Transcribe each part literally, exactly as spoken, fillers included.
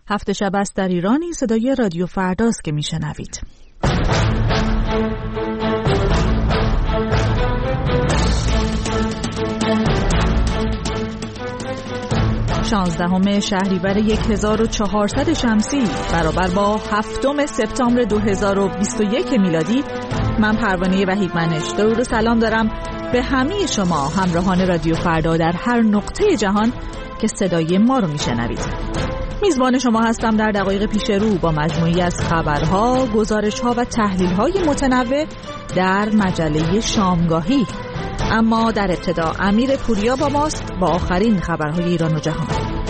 هفت شب است در ایرانی، صدای رادیو فرداست که میشنوید. شانزدهم شهریور هزار و چهارصد شمسی برابر با هفتم سپتامبر دو هزار و بیست و یک میلادی. من پروانه وحیدمنش درود و سلام دارم به همه شما همراهان رادیو فردا در هر نقطه جهان که صدای ما رو میشنوید. میزبان شما هستم در دقایق پیش رو با مجموعی از خبرها، گزارشها و تحلیل‌های متنوع در مجله شامگاهی. اما در ابتدا امیر پوریا با ماست با آخرین خبرهای ایران و جهان.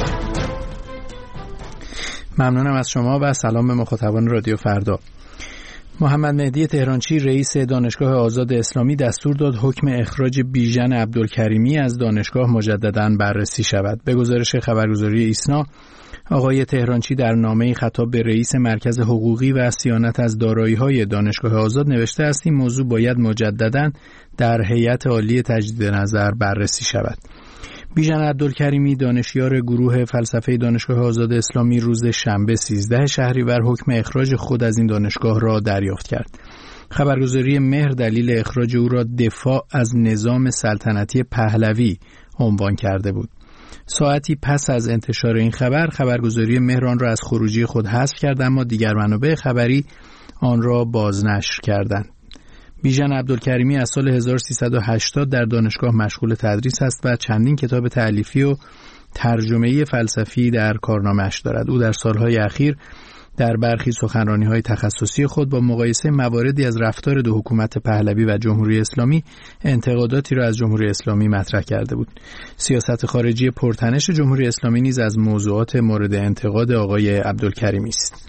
ممنونم از شما و سلام به مخاطبان رادیو فردا. محمد مهدی تهرانچی رئیس دانشگاه آزاد اسلامی دستور داد حکم اخراج بیژن عبدالکریمی از دانشگاه مجدداً بررسی شود. به گزارش خبرگزاری ایسنا، آقای تهرانچی در نامه‌ای خطاب به رئیس مرکز حقوقی و صیانت از دارایی‌های دانشگاه آزاد نوشته است این موضوع باید مجدداً در هیئت عالی تجدید نظر بررسی شود. بیژن عبدالکریمی دانشیار گروه فلسفه دانشگاه آزاد اسلامی روز شنبه سیزده شهریور حکم اخراج خود از این دانشگاه را دریافت کرد. خبرگزاری مهر دلیل اخراج او را دفاع از نظام سلطنتی پهلوی عنوان کرده بود. ساعتی پس از انتشار این خبر، خبرگزاری مهر آن را از خروجی خود حذف کرد، اما دیگر منابع خبری آن را بازنشر کردند. بیژن عبدالکریمی از سال هزار و سیصد و هشتاد در دانشگاه مشغول تدریس است و چندین کتاب تألیفی و ترجمه‌ای فلسفی در کارنامه‌اش دارد. او در سالهای اخیر در برخی سخنرانی‌های تخصصی خود با مقایسه مواردی از رفتار دو حکومت پهلوی و جمهوری اسلامی انتقاداتی را از جمهوری اسلامی مطرح کرده بود. سیاست خارجی پرتنش جمهوری اسلامی نیز از موضوعات مورد انتقاد آقای عبدالکریمی است.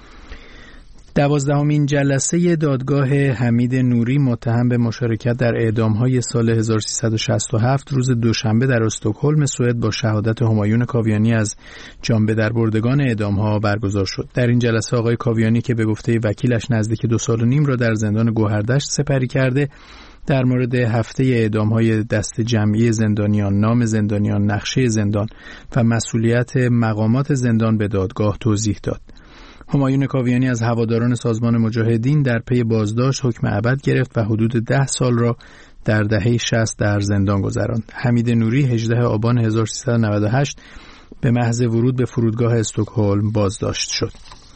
دوازدهمین جلسه دادگاه حمید نوری متهم به مشارکت در اعدام‌های سال هزار و سیصد و شصت و هفت روز دوشنبه در استکهلم سوئد با شهادت همایون کاویانی از جانبه دربردگان اعدام‌ها برگزار شد. در این جلسه آقای کاویانی که به گفته وکیلش نزدیک دو سال و نیم را در زندان گوهردشت سپری کرده، در مورد هفته اعدام‌های دست جمعی زندانیان، نام زندانیان، نقشه زندان و مسئولیت مقامات زندان به دادگاه توضیح داد. همایون کاویانی از هواداران سازمان مجاهدین در پی بازداشت حکم ابد گرفت و حدود ده سال را در دهه شصت در زندان گذراند. حمید نوری هجدهم آبان هزار و سیصد و نود و هشت به محض ورود به فرودگاه استکهلم بازداشت شد.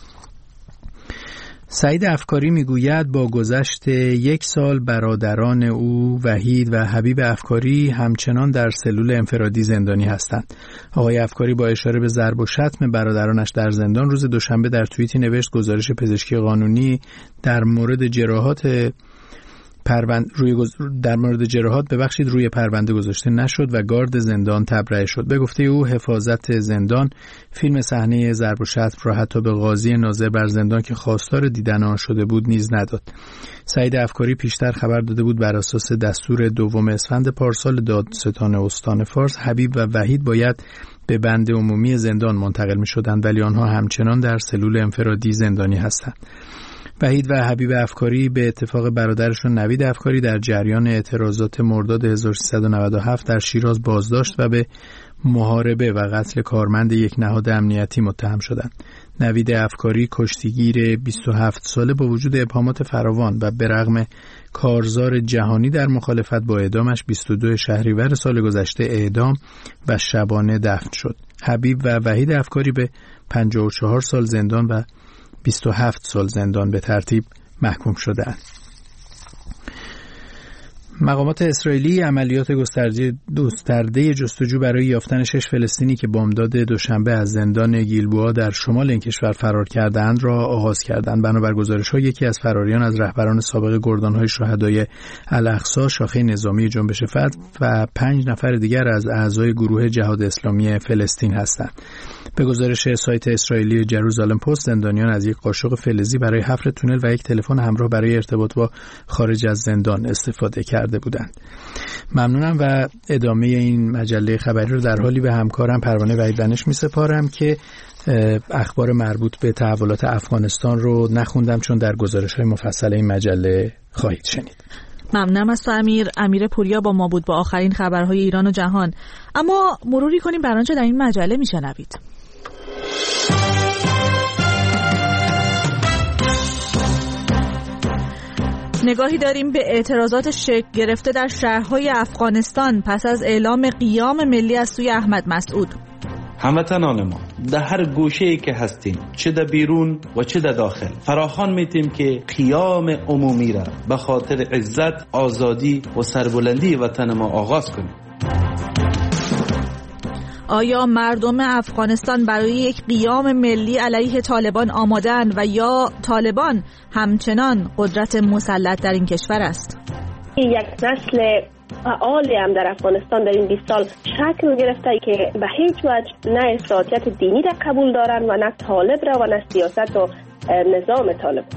سعید افکاری میگوید با گذشت یک سال برادران او وحید و حبیب افکاری همچنان در سلول انفرادی زندانی هستند. آقای افکاری با اشاره به ضرب و شتم برادرانش در زندان روز دوشنبه در توییتی نوشت گزارش پزشکی قانونی در مورد جراحات پروند روی گز... در مورد جراحات ببخشید روی پرونده گذاشته نشد و گارد زندان تبرئه شد. به گفته او حفاظت زندان فیلم صحنه ضرب و شتم را حتی به قاضی ناظر بر زندان که خواستار دیدن آن شده بود نیز نداد. سعید افکاری پیشتر خبر داده بود بر اساس دستور دوم اسفند پارسال دادستان استان فارس حبیب و وحید باید به بند عمومی زندان منتقل می شدند، ولی آنها همچنان در سلول انفرادی زندانی هستند. وحید و حبیب افکاری به اتفاق برادرشون نوید افکاری در جریان اعتراضات مرداد هزار و سیصد و نود و هفت در شیراز بازداشت و به محاربه و قتل کارمند یک نهاد امنیتی متهم شدند. نوید افکاری کشتیگیر بیست و هفت ساله با وجود ابهامات فراوان و به رغم کارزار جهانی در مخالفت با اعدامش بیست و دوم شهریور سال گذشته اعدام و شبانه دفن شد. حبیب و وحید افکاری به پنجاه و چهار سال زندان و بیست و هفت سال زندان به ترتیب محکوم شدند. مقامات اسرائیلی عملیات گسترده گسترده جستجو برای یافتن شش فلسطینی که بامداد دوشنبه از زندان گیلبوآ در شمال این کشور فرار کردند را آغاز کردند. بنابر گزارش‌ها یکی از فراریان از رهبران سابق گردان‌های شهدای الاقصی شاخه نظامی جنبش فتح و پنج نفر دیگر از اعضای گروه جهاد اسلامی فلسطین هستند. به گزارش سایت اسرائیلی جروزالم پست، زندانیان از یک قاشق فلزی برای حفر تونل و یک تلفن همراه برای ارتباط با خارج از زندان استفاده کرده بودند. ممنونم و ادامه این مجله خبری رو در حالی به همکارم پروانه وحیدمنش می‌سپارم که اخبار مربوط به تحولات افغانستان رو نخوندم چون در گزارش‌های مفصل این مجله خواهید شنید. ممنونم از تو امیر. امیر پوریا با ما بود با آخرین خبرهای ایران و جهان. اما مروری کنیم بر آنچه در این مجله میشنوید. نگاهی داریم به اعتراضات شکل گرفته در شهرهای افغانستان پس از اعلام قیام ملی از سوی احمد مسعود. هموطنان ما در هر گوشه‌ای که هستیم، چه در بیرون و چه در داخل، فراخوان میتیم که قیام عمومی را به خاطر عزت، آزادی و سربلندی وطن ما آغاز کنیم. آیا مردم افغانستان برای یک قیام ملی علیه طالبان آماده‌اند و یا طالبان همچنان قدرت مسلط در این کشور است؟ یک نسل فعالی هم در افغانستان در این بیست سال شکل گرفته که به هیچ وجه نه افراطیت دینی را قبول دارن و نه طالب را و نه سیاست و نظام طالب.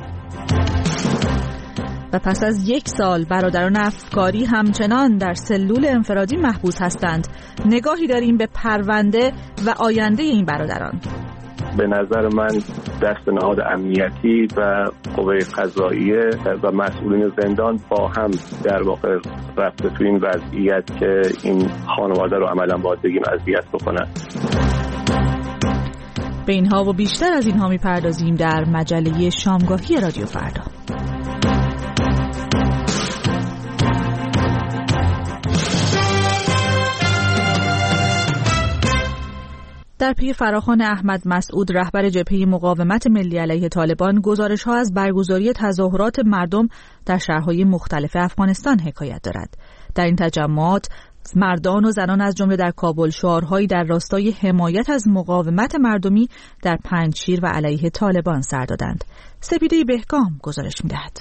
و پس از یک سال برادران افکاری همچنان در سلول انفرادی محبوس هستند. نگاهی داریم به پرونده و آینده این برادران. به نظر من دست نهاد امنیتی و قوه قضاییه و مسئولین زندان با هم در واقع رفته تو این وضعیت که این خانواده رو عملا باید بگیم اذیت بکنن. به اینها و بیشتر از اینها میپردازیم در مجله شامگاهی رادیو فردا. در پی فراخوان احمد مسعود رهبر جبهه مقاومت ملی علیه طالبان، گزارش‌ها از برگزاری تظاهرات مردم در شهرهای مختلف افغانستان حکایت دارد. در این تجمعات مردان و زنان از جمله در کابل شعارهایی در راستای حمایت از مقاومت مردمی در پنجشیر و علیه طالبان سر دادند. سپیده بهگام گزارش می‌دهد.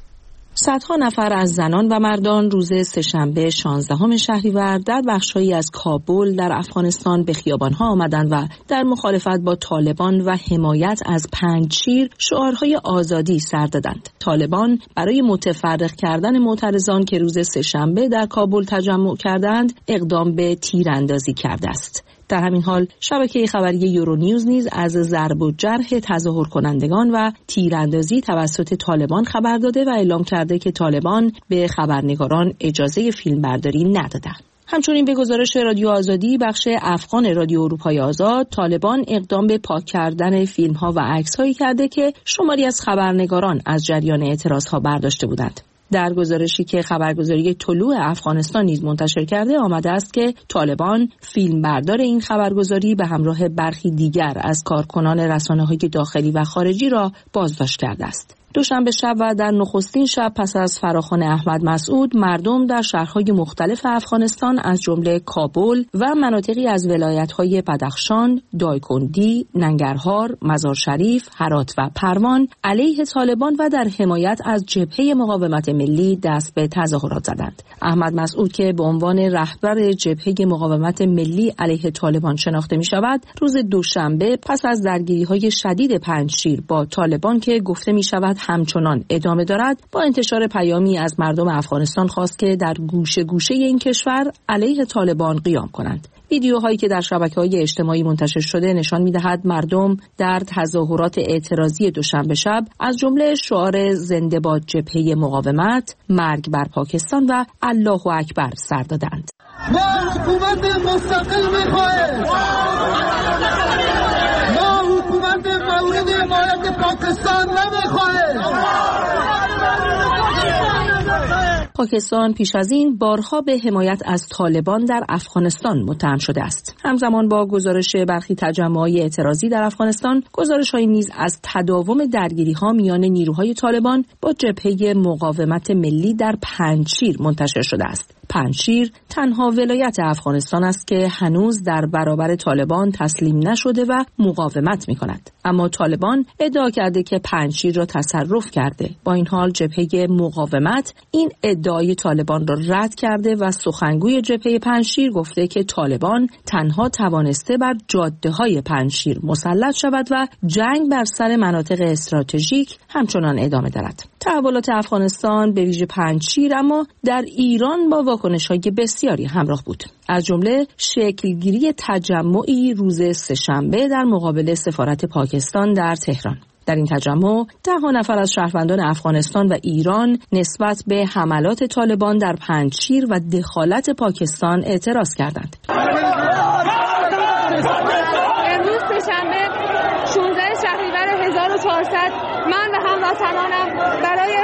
صدها نفر از زنان و مردان روز سه‌شنبه شانزدهم شهریور در بخش‌هایی از کابل در افغانستان به خیابان‌ها آمدند و در مخالفت با طالبان و حمایت از پنجشیر شعارهای آزادی سر دادند. طالبان برای متفرق کردن معترضان که روز سه‌شنبه در کابل تجمع کردند، اقدام به تیراندازی کرده است. در همین حال شبکه خبری یورونیوز نیز از ضرب و جرح تظاهر کنندگان و تیراندازی توسط طالبان خبر داده و اعلام کرده که طالبان به خبرنگاران اجازه فیلمبرداری ندادند. همچنین به گزارش رادیو آزادی بخش افغان رادیو اروپای آزاد، طالبان اقدام به پاک کردن فیلم‌ها و عکس‌هایی کرده که شماری از خبرنگاران از جریان اعتراض‌ها برداشته بودند. در گزارشی که خبرگزاری طلوع افغانستان نیز منتشر کرده آمده است که طالبان فیلمبردار این خبرگزاری به همراه برخی دیگر از کارکنان رسانه‌های داخلی و خارجی را بازداشت کرده است. دوشنبه شب و در نخستین شب پس از فراخوان احمد مسعود، مردم در شهرهای مختلف افغانستان از جمله کابل و مناطقی از ولایت‌های بدخشان، دایکندی، ننگرهار، مزار شریف، هرات و پروان علیه طالبان و در حمایت از جبهه مقاومت ملی دست به تظاهرات زدند. احمد مسعود که به عنوان رهبر جبهه مقاومت ملی علیه طالبان شناخته می‌شود، روز دوشنبه پس از درگیری‌های شدید پنجشیر با طالبان که گفته می‌شود همچنان ادامه دارد، با انتشار پیامی از مردم افغانستان خواست که در گوشه گوشه این کشور علیه طالبان قیام کنند. ویدیوهایی که در شبکه‌های اجتماعی منتشر شده نشان می‌دهد مردم در تظاهرات اعتراضی دوشنبه شب از جمله شعار زنده باد جبهه مقاومت، مرگ بر پاکستان و الله اکبر سر دادند. ما حکومت مستقل می‌خواهیم. ما حکومت مورد حمایت پاکستان نمی‌خواهیم. پاکستان پیش از این بارها به حمایت از طالبان در افغانستان متهم شده است. همزمان با گزارش برخی تجمع‌های اعتراضی در افغانستان، گزارش‌هایی نیز از تداوم درگیری‌ها میان نیروهای طالبان با جبهه مقاومت ملی در پنجشیر منتشر شده است. پنجشیر تنها ولایت افغانستان است که هنوز در برابر طالبان تسلیم نشده و مقاومت می‌کند. اما طالبان ادعا کرده که پنجشیر را تصرف کرده. با این حال جبهه مقاومت این ادعای طالبان را رد کرده و سخنگوی جبهه پنجشیر گفته که طالبان تنها توانسته بر جاده‌های پنجشیر مسلط شود و جنگ بر سر مناطق استراتژیک همچنان ادامه دارد. تحولات افغانستان به ویژه پنجشیر اما در ایران با واکنش‌های بسیاری همراه بود. از جمله شکلگیری تجمعی روز سه‌شنبه در مقابل سفارت پاکستان در تهران. در این تجمع ده نفر از شهروندان افغانستان و ایران نسبت به حملات طالبان در پنجشیر و دخالت پاکستان اعتراض کردند. امروز سه‌شنبه شانزده شهریور هزار و چهارصد من و هموطنانم برای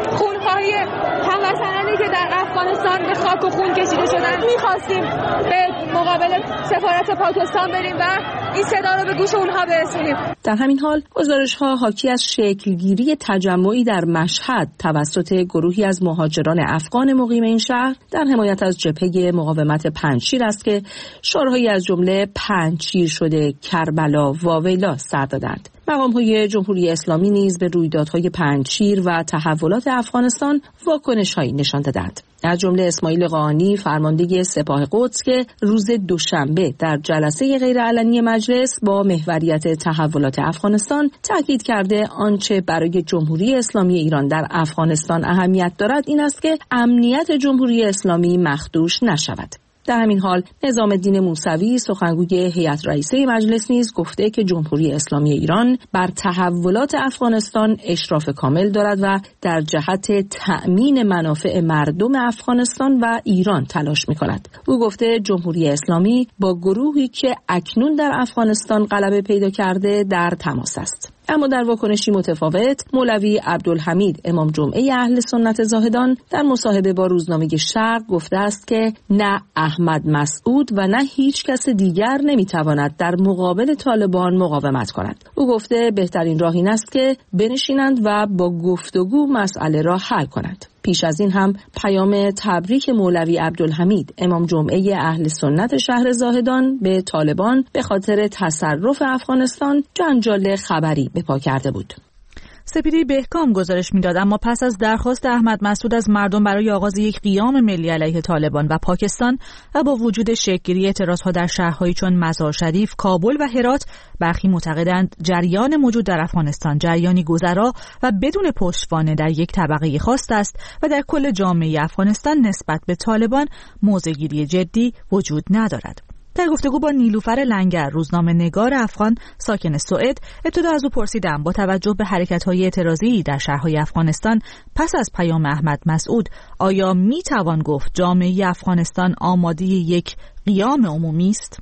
خونخواهی هموطنانی که در افغانستان به خاک و خون کشیده شدن می‌خواستیم به مقابل سفارت پاکستان بریم و این صدا رو به گوش اونها برسونیم. در همین حال گزارش‌ها حاکی از شکلگیری تجمعی در مشهد توسط گروهی از مهاجران افغان مقیم این شهر در حمایت از جبهه مقاومت پنجشیر است که شعارهایی از جمله پنجشیر شده کربلا واویلا سر دادند. مقام‌های جمهوری اسلامی نیز به رویدادهای پنجشیر و تحولات افغانستان واکنش‌هایی نشان دادند. از جمله اسماعیل قاآنی فرمانده سپاه قدس که روز دوشنبه در جلسه غیرعلنی مجلس با محوریت تحولات افغانستان تاکید کرده آنچه برای جمهوری اسلامی ایران در افغانستان اهمیت دارد این است که امنیت جمهوری اسلامی مخدوش نشود. در همین حال نظام الدین موسوی سخنگوی هیئت رئیسه مجلس نیز گفته که جمهوری اسلامی ایران بر تحولات افغانستان اشراف کامل دارد و در جهت تأمین منافع مردم افغانستان و ایران تلاش می‌کند. او گفته جمهوری اسلامی با گروهی که اکنون در افغانستان غلبه پیدا کرده در تماس است. اما در واکنشی متفاوت مولوی عبدالحمید امام جمعه اهل سنت زاهدان در مصاحبه با روزنامه شرق گفته است که نه احمد مسعود و نه هیچ کس دیگر نمیتواند در مقابل طالبان مقاومت کند. او گفته بهترین راه این است که بنشینند و با گفتگو مسئله را حل کنند. پیش از این هم پیام تبریک مولوی عبدالحمید امام جمعه اهل سنت شهر زاهدان به طالبان به خاطر تصرف افغانستان جنجال خبری به پا کرده بود. سپیدی بهکام گزارش میداد اما پس از درخواست احمد مسعود از مردم برای آغاز یک قیام ملی علیه طالبان و پاکستان و با وجود شکل‌گیری اعتراضها در شهرهایی چون مزار شریف، کابل و هرات، برخی معتقدند جریان موجود در افغانستان جریانی گذرا و بدون پشتوانه در یک طبقه خاص است و در کل جامعه افغانستان نسبت به طالبان موضع‌گیری جدی وجود ندارد. در گفتگو با نیلوفر لنگر روزنامه نگار افغان ساکن سوئد ابتدا از او پرسیدم با توجه به حرکت‌های اعتراضی در شهرهای افغانستان پس از پیام احمد مسعود آیا میتوان گفت جامعه افغانستان آماده یک قیام عمومی است؟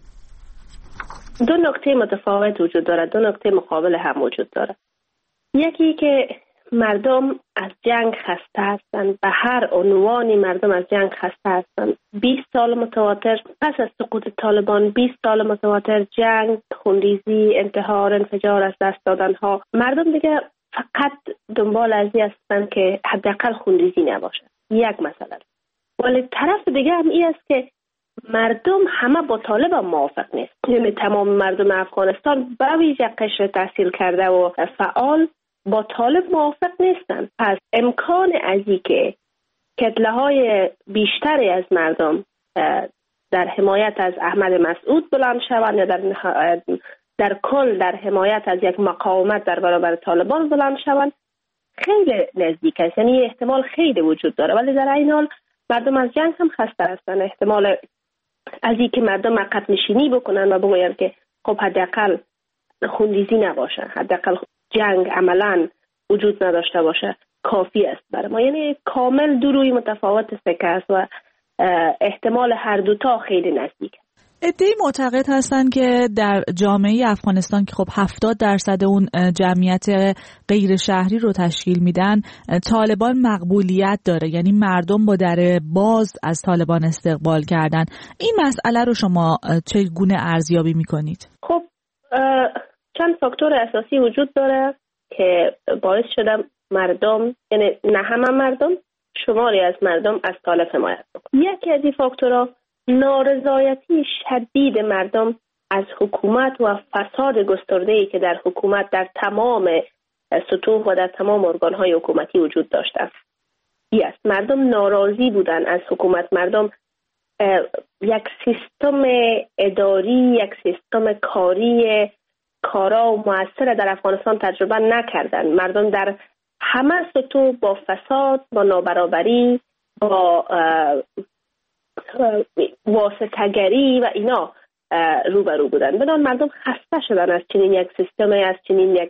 دو نکته متفاوت وجود دارد، دو نکته مقابل هم وجود دارد. یکی که مردم از جنگ خسته هستند، به هر عنوانی مردم از جنگ خسته هستند. بیست سال متواتر پس از سقوط طالبان، بیست سال متواتر جنگ، خونریزی، انتحار، انفجار، از دست دادن ها. مردم دیگه فقط دنبال از این هستند که حداقل خونریزی نباشه. یک مسئله. ولی طرف دیگه هم این است که مردم همه با طالبان موافق نیست. یعنی تمام مردم افغانستان به ویژه قشر تحصیل کرده و فعال با طالب موافق نیستن. پس امکان از این که کتله‌های بیشتری از مردم در حمایت از احمد مسعود بلند شوند یا در در کل در حمایت از یک مقاومت در برابر طالبان بلند شوند خیلی نزدیک است. یعنی احتمال خیلی وجود داره، ولی در این حال مردم از جنگ هم خسته هستند. احتمال از این که مردم عقب نشینی بکنن و بگویند که خب حداقل خونریزی نباشه، حداقل جنگ عملاً وجود نداشته باشه کافی است برای ما. یعنی کامل دو روی متفاوت سکه است و احتمال هر دوتا خیلی نزدیک است. عده‌ای معتقد هستند که در جامعه افغانستان که خب هفتاد درصد اون جمعیت غیر شهری رو تشکیل میدن، طالبان مقبولیت داره، یعنی مردم با در باز از طالبان استقبال کردن. این مسئله رو شما چگونه ارزیابی میکنید؟ خب چند فاکتور اساسی وجود داره که باعث شده مردم، یعنی نه همه مردم، شماری از مردم از طالب حمایت بکنن. یکی از این فاکتورها نارضایتی شدید مردم از حکومت و فساد گسترده‌ای که در حکومت در تمام سطوح و در تمام ارگان‌های حکومتی وجود داشته است. yes. مردم ناراضی بودن از حکومت. مردم یک سیستم اداری، یک سیستم کاری کارا و موثر در افغانستان تجربه نکردن. مردم در همه سطوح با فساد، با نابرابری، با واسطه‌گری و اینا روبرو بودن. بدان مردم خسته شدن از چنین یک سیستم، از چنین یک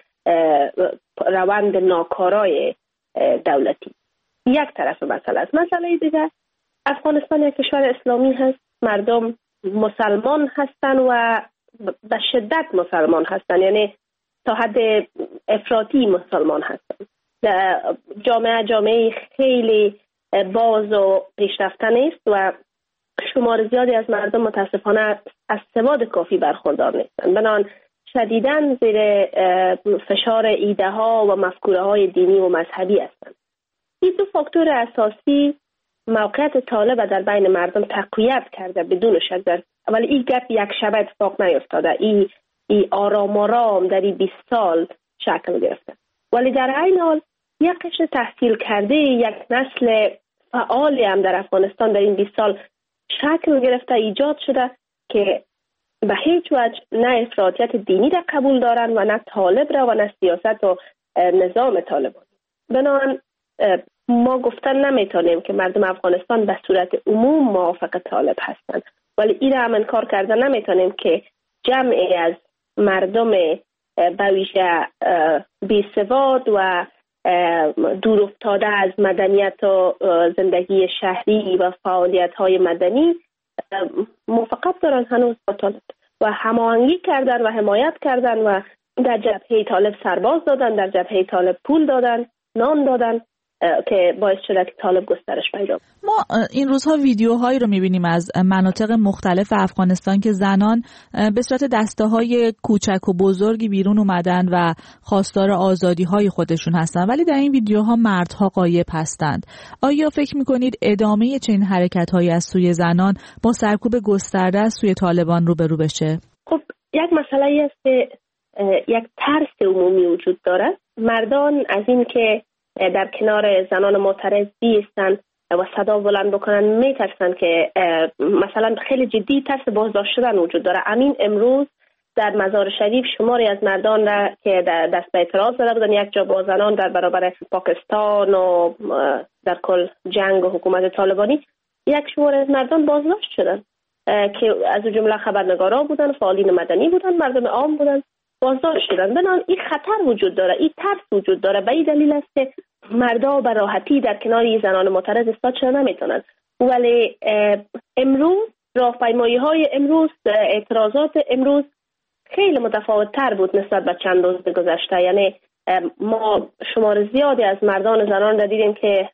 روند ناکارای دولتی. یک طرف مسئله است. مسئله دیگه، افغانستان یک کشور اسلامی هست، مردم مسلمان هستن و به شدت مسلمان هستن، یعنی تا حد افراطی مسلمان هستن. جامعه جامعه خیلی باز و پیشرفته نیست و شمار زیادی از مردم متاسفانه از سواد کافی برخوردار نیستند. بنابراین شدیداً زیر فشار ایده ها و مفکوره های دینی و مذهبی هستند. این دو فاکتور اساسی موقعیت طالب در بین مردم تقویت کرده بدون شک در، ولی این گپ یک شب اتفاق نیفتاده. این ای آرام آرام در این بیست سال شکل گرفته، ولی در عین حال یک قشر تحصیل کرده، یک نسل فعالی هم در افغانستان در این بیست سال شکل گرفته، ایجاد شده که به هیچ وجه نه افراطیت دینی را قبول دارن و نه طالب را و نه سیاست و نظام طالبان. بنابراین ما گفتن نمیتونیم که مردم افغانستان به صورت عموم موافق طالب هستند، ولی این را هم انکار کرده نمیتونیم که جمعی از مردم به ویژه بی‌سواد و دور افتاده از مدنیت و زندگی شهری و فعالیت های مدنی موافقت دارن هنوز با طالب و هماهنگی کردن و حمایت کردن و در جبهه طالب سرباز دادن، در جبهه طالب پول دادن، نان دادن که باعث شده که طالب گسترش پیدا کنه. ما این روزها ویدیوهایی رو می‌بینیم از مناطق مختلف افغانستان که زنان به صورت دسته‌های کوچک و بزرگی بیرون اومدن و خواستار آزادی‌های خودشون هستن، ولی در این ویدیوها مردها غایب هستند. آیا فکر می‌کنید ادامه چنین حرکت‌هایی از سوی زنان با سرکوب گسترده از سوی طالبان روبرو بشه؟ خب یک مسئله است که یک ترس عمومی وجود داره. مردان از این که در کنار زنان معترض بیستن و صدا بلند بکنن میترسن که مثلا خیلی جدی ترس بازداشت شدن وجود داره. امین امروز در مزار شریف شماری از مردان را که دست به اعتراض زده بودن یک جا با زنان در برابر پاکستان و در کل جنگ و حکومت طالبانی، یک شمار از مردان بازداشت شدن که از جمله خبرنگارا بودن، فعالین مدنی بودن، مردم عام بودن، بازداشت شدن. بنابراین این خطر وجود داره، این ترس وجود داره. به این دلیل است که مردا به راحتی در کنار این زنان معترض ایستاد شدن نمیتونن. ولی امروز راهپیمایی های امروز، اعتراضات امروز خیلی متفاوت تر بود نسبت به چند روز گذشته. یعنی ما شمار زیادی از مردان و زنان را دیدیم که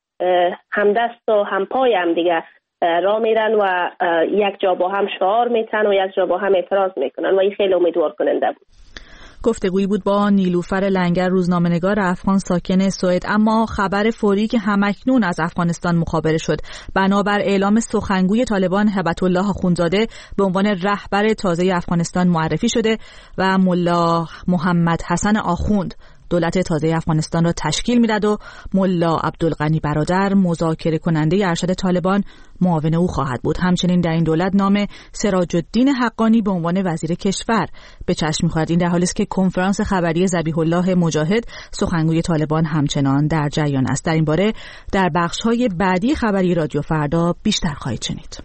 همدست و همپای هم دیگه راه میرن و یک جا با هم شعار میتن و یک جا با هم اعتراض میکنن و این خیلی امیدوار کننده بود. گفتگویی بود با نیلوفر لنگر، روزنامه‌نگار افغان ساکن سوئد. اما خبر فوری که همکنون از افغانستان مخابره شد، بنابر اعلام سخنگوی طالبان هبت الله اخوندزاده به عنوان رهبر تازه افغانستان معرفی شده و ملا محمد حسن آخوند دولت تازه افغانستان را تشکیل میداد و ملا عبدالغنی برادر مذاکره کننده ارشد طالبان معاون او خواهد بود. همچنین در این دولت نام سراج الدین حقانی به عنوان وزیر کشور به چشم می‌خورد. این در حالی است که کنفرانس خبری ذبیح الله مجاهد سخنگوی طالبان همچنان در جریان است. در این باره در بخش‌های بعدی خبری رادیو فردا بیشتر خواهید شنید.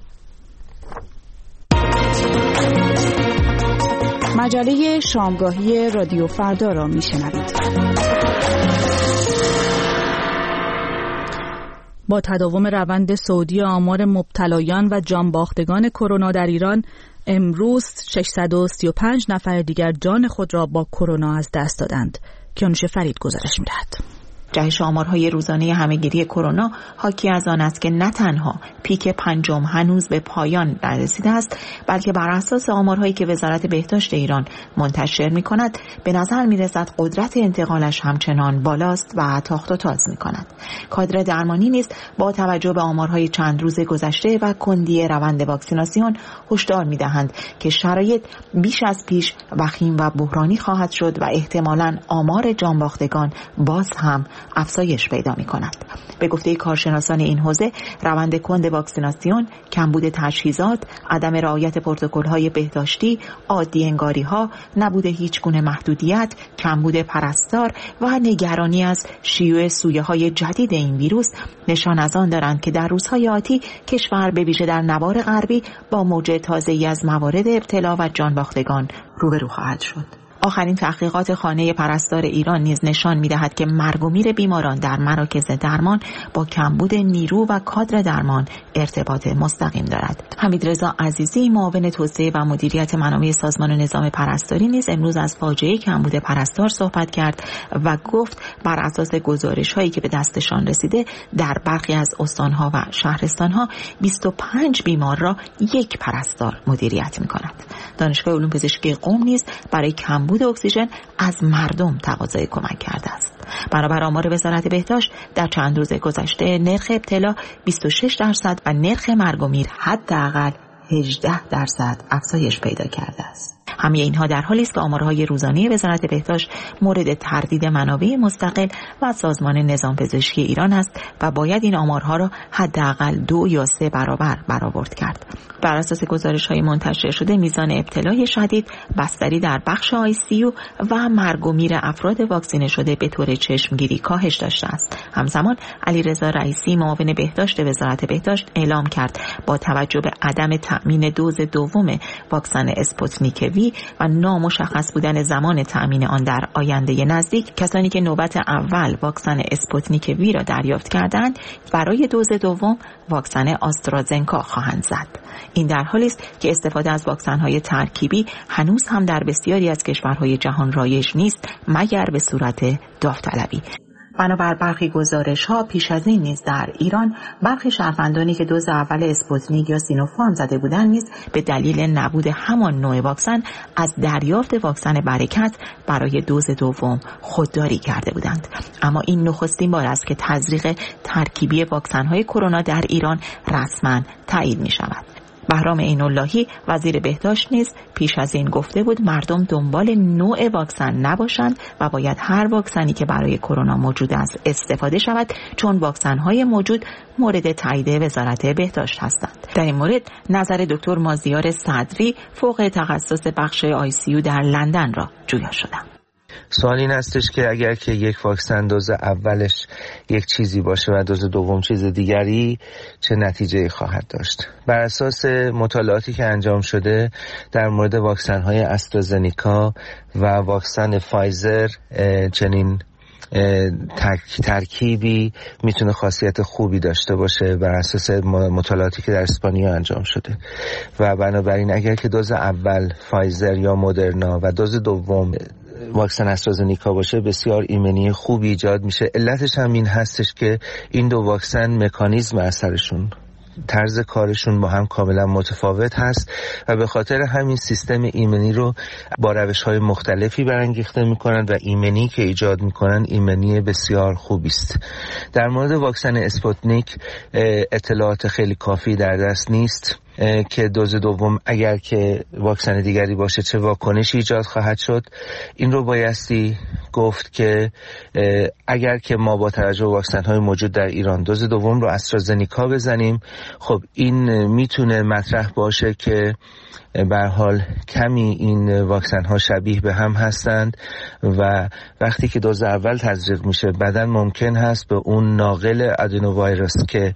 مجله شامگاهی رادیو فردا را میشنوید. با تداوم روند صعودی آمار مبتلایان و جانباختگان کرونا در ایران، امروز ششصد و سی و پنج نفر دیگر جان خود را با کرونا از دست دادند. کیانوش فرید گزارش می‌دهد. جهش آمارهای روزانه همهگیری کرونا حاکی از آن است که نه تنها پیک پنجم هنوز به پایان نرسیده است، بلکه بر اساس آمارهایی که وزارت بهداشت ایران منتشر می‌کند به نظر می‌رسد قدرت انتقالش همچنان بالاست و تاخت و تاز می‌کند. کادر درمانی نیز با توجه به آمارهای چند روز گذشته و کندی روند واکسیناسیون هشدار می‌دهند که شرایط بیش از پیش وخیم و بحرانی خواهد شد و احتمالاً آمار جانباختگان باز هم افزایش پیدا می کند. به گفته کارشناسان این حوزه، روند کند واکسیناسیون، کمبود تجهیزات، عدم رعایت پروتکل‌های بهداشتی، عادی انگاری‌ها، نبود هیچ گونه محدودیت، کمبود پرستار و نگرانی از شیوع سویه‌های جدید این ویروس نشان از آن دارند که در روزهای آتی کشور به ویژه در نوار غربی با موج تازه‌ای از موارد ابتلا و جانباختگان روبرو خواهد شد. آخرین تحقیقات خانه پرستار ایران نیز نشان می‌دهد که مرگ و میر بیماران در مراکز درمان با کمبود نیرو و کادر درمان ارتباط مستقیم دارد. حمیدرضا عزیزی، معاون توسعه و مدیریت منابع سازمان نظام پرستاری نیز امروز از فاجعه کمبود پرستار صحبت کرد و گفت بر اساس گزارش‌هایی که به دستشان رسیده در برخی از استان‌ها و شهرستان‌ها بیست و پنج بیمار را یک پرستار مدیریت می‌کند. دانشگاه علوم پزشکی قم نیز برای کمبود اکسیژن از مردم تقاضای کمک کرده است. برابر آمار وزارت بهداشت در چند روز گذشته نرخ ابتلا بیست و شش درصد و نرخ مرگ و میر حداقل هجده درصد افزایش پیدا کرده است. همه اینها در حالی است که آمارهای روزانه وزارت بهداشت مورد تردید منابع مستقل و سازمان نظام پزشکی ایران است و باید این آمارها را حداقل دو یا سه برابر برآورد کرد. بر اساس گزارش‌های منتشر شده میزان ابتلای شدید، بستری در بخش آی سی یو و مرگ و میر افراد واکسینه شده به طور چشمگیری کاهش داشته است. همزمان علیرضا رئیسی، معاون بهداشت وزارت بهداشت اعلام کرد با توجه به عدم تأمین دوز دوم واکسن اسپوتنیک وی و نامشخص بودن زمان تأمین آن در آینده نزدیک، کسانی که نوبت اول واکسن اسپوتنیک وی را دریافت کردند برای دوز دوم واکسن آسترازنکا خواهند زد. این در حالی است که استفاده از واکسن‌های ترکیبی هنوز هم در بسیاری از کشورهای جهان رایج نیست مگر به صورت داوطلبی. بنابر برخی گزارش‌ها پیش از این نیز در ایران برخی شهروندانی که دوز اول اسپوتنیک یا سینوفارم زده بودند نیز به دلیل نبود همان نوع واکسن از دریافت واکسن برکت برای دوز دوم خودداری کرده بودند. اما این نخستین بار است که تزریق ترکیبی واکسن‌های کرونا در ایران رسما تایید می‌شود. بهرام عین‌اللهی وزیر بهداشت نیز پیش از این گفته بود مردم دنبال نوع واکسن نباشند و باید هر واکسنی که برای کرونا موجود است استفاده شود، چون واکسن‌های موجود مورد تایید وزارت بهداشت هستند. در این مورد نظر دکتر مازیار صدری، فوق تخصص بخش آی سی یو در لندن را جویا شدم. سوال این هستش که اگر که یک واکسن دوز اولش یک چیزی باشه و دوز دوم چیز دیگری، چه نتیجه‌ای خواهد داشت؟ بر اساس مطالعاتی که انجام شده در مورد واکسن‌های استرازنیکا و واکسن فایزر، چنین ترکیبی میتونه خاصیت خوبی داشته باشه بر اساس مطالعاتی که در اسپانیا انجام شده و بنابراین اگر که دوز اول فایزر یا مدرنا و دوز دوم واکسن استرازنیکا باشه، بسیار ایمنی خوبی ایجاد میشه. علتش هم این هستش که این دو واکسن مکانیزم اثرشون، طرز کارشون با هم کاملا متفاوت هست و به خاطر همین سیستم ایمنی رو با روش‌های مختلفی برانگیخته میکنن و ایمنی که ایجاد میکنن ایمنی بسیار خوبی است. در مورد واکسن اسپوتنیک اطلاعات خیلی کافی در دست نیست که دوز دوم اگر که واکسن دیگری باشه چه واکنشی ایجاد خواهد شد. این رو بایستی گفت که اگر که ما با توجه به واکسن‌های موجود در ایران دوز دوم رو استرازنیکا بزنیم، خب این میتونه مطرح باشه که به هر حال کمی این واکسن ها شبیه به هم هستند و وقتی که دوز اول تزریق میشه بدن ممکن هست به اون ناقل ادنوویروس که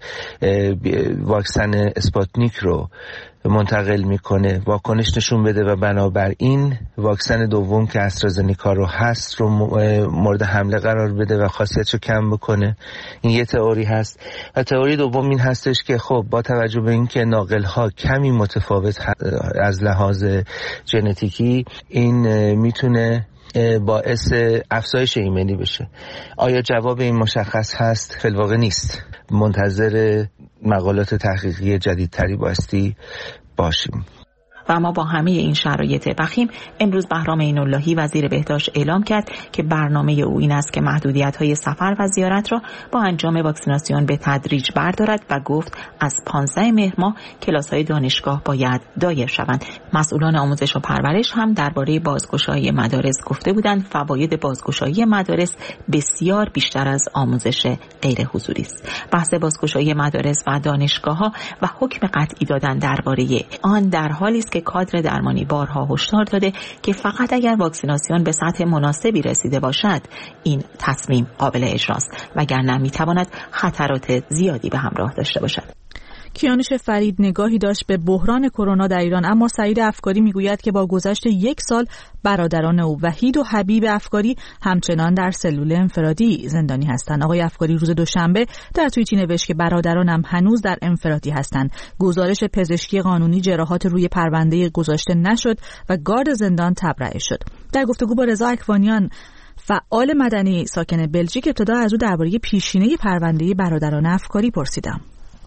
واکسن اسپوتنیک رو منتقل میکنه واکنش نشون بده و بنابراین واکسن دوم که استرازنیکا رو هست رو مورد حمله قرار بده و خاصیتشو کم بکنه. این یه تئوری هست. و تئوری دوم این هستش که خب با توجه به اینکه ناقل ها کمی متفاوت از لحاظ ژنتیکی، این میتونه باعث افزایش ایمنی بشه. آیا جواب این مشخص هست؟ فی الواقع نیست. منتظر مقالات تحقیقی جدیدتری بایستی باشیم. و ما با همه این شرایط وخیم امروز بهرام عین‌اللهی وزیر بهداشت اعلام کرد که برنامه او این است که محدودیت‌های سفر و زیارت را با انجام واکسیناسیون به تدریج بردارد و گفت از پانزده مهر ماه کلاس‌های دانشگاه باید دایر شوند. مسئولان آموزش و پرورش هم درباره بازگشایی مدارس گفته بودند. فواید بازگشایی مدارس بسیار بیشتر از آموزش غیر حضوری است. بحث بازگشایی مدارس و دانشگاه‌ها و حکم قطعی دادن درباره آن در حالی است که کادر درمانی بارها هشدار داده که فقط اگر واکسیناسیون به سطح مناسبی رسیده باشد این تصمیم قابل اجراست، وگرنه میتواند خطرات زیادی به همراه داشته باشد. کیانوش فرید نگاهی داشت به بحران کرونا در ایران، اما سعید افکاری میگوید که با گذشت یک سال برادران او وحید و حبیب افکاری همچنان در سلول انفرادی زندانی هستند. آقای افکاری روز دوشنبه در توییتی نوشت که برادرانم هنوز در انفرادی هستند. گزارش پزشکی قانونی جراحات روی پرونده گذاشته نشد و گارد زندان تبرئه شد. در گفتگو با رضا اکوانیان فعال مدنی ساکن بلژیک ابتدا از او درباره پیشینه پرونده برادران افکاری پرسیدم.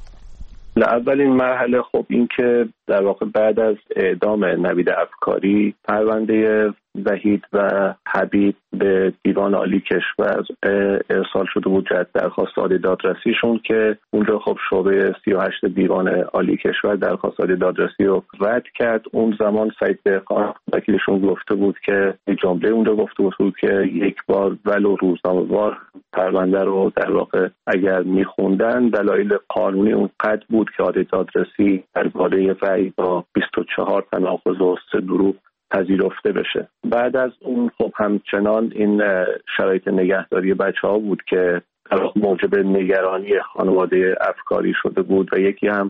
اولین مرحله خب این که در واقع بعد از اعدام نوید افکاری پرونده وحید و حبیب به دیوان عالی کشور ارسال شده بود جهت درخواست عالی دادرسیشون که اونجا خب شعبه سی و هشت دیوان عالی کشور درخواست عالی دادرسی رو رد کرد. اون زمان سعید دهقان وکیلشون گفته بود که جمله اونجا گفته بود که یک بار ولو روزنامه‌وار پرونده رو در واقع اگر میخوندن دلایل قانونی اون قد بود که عالی دادرسی درباره وحید با بیست و چهار تناقض و سه دروغ پذیرفته بشه. بعد از اون خب همچنان این شرایط نگهداری بچه ها بود که موجب نگرانی خانواده افکاری شده بود و یکی هم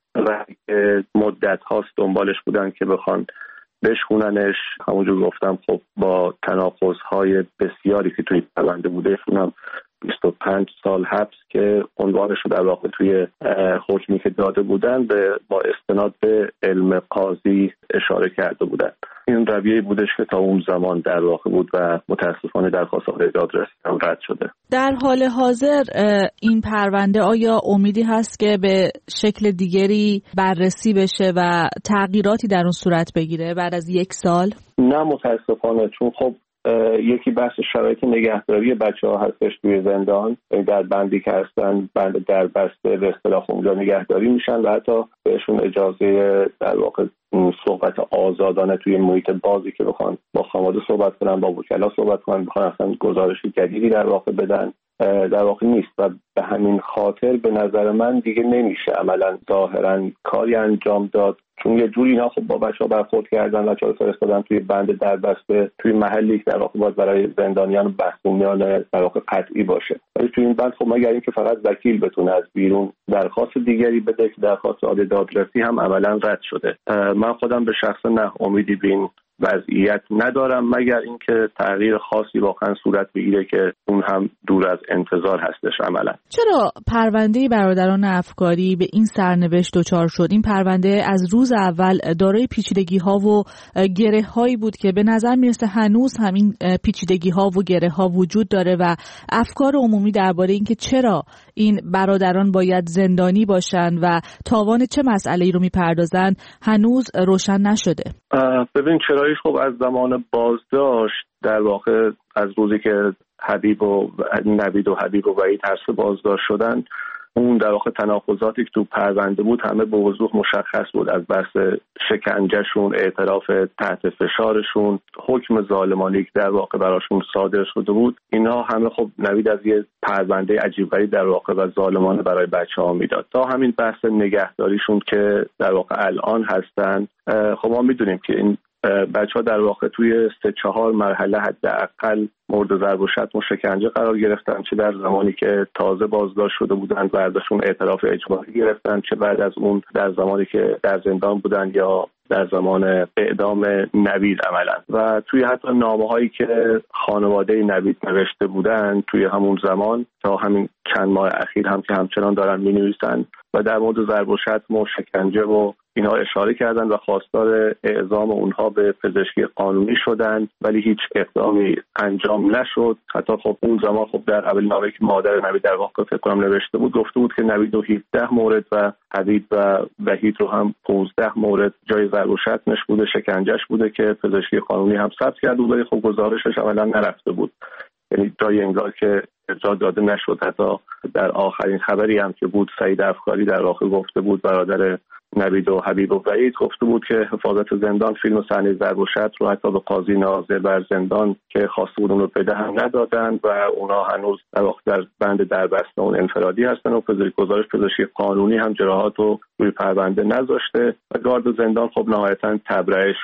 مدت هاست دنبالش بودن که بخوان بشکوننش. همونجور گفتم خب با تناقض های بسیاری که توی پرونده بوده، اونم بیست و پنج سال حبس که عنوانش رو در واقع توی حکمی که داده بودن به با استناد به علم قاضی اشاره کرده بودن. این رویه بودش که تا اون زمان در واقع بود و متاسفانه درخواست عالی دادرسی هم رد شده. در حال حاضر این پرونده آیا امیدی هست که به شکل دیگری بررسی بشه و تغییراتی در اون صورت بگیره بعد از یک سال؟ نه متاسفانه، چون خب یکی بحث شرایط نگهداری بچه ها هستش توی زندان، در بندی که هستن بند در بسته به اصطلاح اونجا نگهداری میشن و حتی بهشون اجازه در واقع صحبت آزادانه توی محیط بازی که بخوان با خانواده صحبت کنن، با وکلا صحبت کنن، بخوان اصلا گزارش جدیدی در واقع بدن در واقع نیست و به همین خاطر به نظر من دیگه نمیشه عملا ظاهرا کاری انجام داد، چون یه جوری اینا خب با بچه‌ها برخورد کردن و چهار فرستادن توی بند دربسته توی محلی که در واقع باید برای زندانیان محکومیان در واقع قطعی باشه. ولی توی این بند خب مگر اینکه فقط وکیل بتونه از بیرون درخواست دیگری بده که درخواست عالی دادرسی هم عملا رد شده. من خودم به شخص نه امیدی به این وضعیت ندارم مگر اینکه تغییر خاصی واقعا صورت بگیره که اون هم دور از انتظار هستش عملا. چرا پرونده برادران افکاری به این سرنوشت دچار شد؟ این پرونده از روز اول دارای پیچیدگی ها و گره هایی بود که به نظر میرسه هنوز همین پیچیدگی ها و گره ها وجود داره و افکار عمومی درباره اینکه چرا این برادران باید زندانی باشن و تاوان چه مسئله‌ای رو میپردازن هنوز روشن نشده. ببین چرایش خب از زمان بازداشت در واقع از روزی که حبیب و نوید و حبیب و وحید هر سه بازداشت شدن، اون در واقع تناقضاتی که تو پرونده بود همه به وضوح مشخص بود، از بحث شکنجهشون، اعتراف تحت فشارشون، حکم ظالمانه که در واقع براشون صادر شده بود، اینا همه خب نوید از یه پرونده عجیب غریب در واقع و ظالمانه برای بچه‌ها میداد تا همین بحث نگهداریشون که در واقع الان هستن. خب ما میدونیم که این بچه‌ها در واقع توی سه چهار مرحله حداقل مورد ضرب و شتم و شکنجه قرار گرفتن، چه در زمانی که تازه بازداشت شده بودن و ازشون اعتراف اجباری گرفتن، چه بعد از اون در زمانی که در زندان بودن یا در زمان اعدام نوید عملا. و توی حتی نامه‌هایی که خانواده نوید نوشته بودن توی همون زمان تا همین چند ماه اخیر هم که همچنان دارن می‌نویسن و در مورد ضرب و شتم و شکنجه و اینها اشاره کردن و خواستار اعزام اونها به پزشکی قانونی شدن، ولی هیچ اقدامی انجام نشد. حتی خب اون زمان خب در اول نامه‌ای که مادر نوید در واقع فکر کنم نوشته بود گفته بود که نوید رو هفده مورد و حبیب و وحید رو هم پانزده مورد جای ضرب و شتمش بوده، شکنجهش بوده که پزشکی قانونی هم ثبت کرده بود، ولی خب گزارشش عملا نرفته بود، یعنی جای انگار که اجازه داده نشد. حتی در آخرین خبری هم که بود سعید افکاری در واقع گفته بود، برادر نوید و حبیب و وحید گفته بود که حفاظت زندان فیلم و صحنه ضرب و شتم رو حتی به قاضی ناظر بر زندان که خواسته بود اون رو بده هم ندادن و اونا هنوز در واقع در بند دربسته اون انفرادی هستن و پزشکی گزارش پزشکی قانونی هم جراحات رو روی پرونده نذاشته و گارد زندان خب نهایتاً تبرئه شد.